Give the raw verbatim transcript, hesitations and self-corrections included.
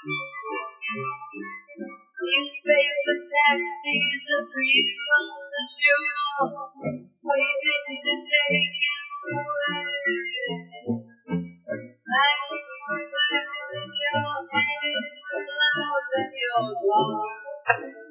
You pay for taxis and freedom and sugar, waiting to take you away. Like you were in your hand, clouds in your heart.